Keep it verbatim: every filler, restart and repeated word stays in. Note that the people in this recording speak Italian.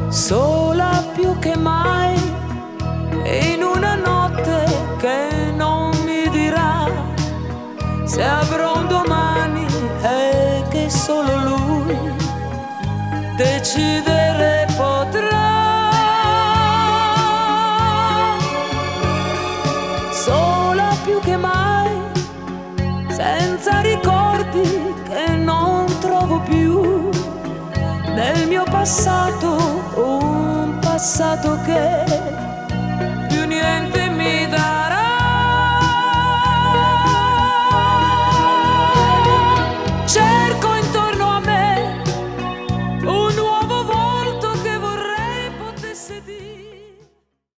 sola più che mai, in una notte che non mi dirà se avrò un domani e che solo lui decidere potrà. Sola più che mai, senza ricordi che non trovo più, nel mio passato un passato che più niente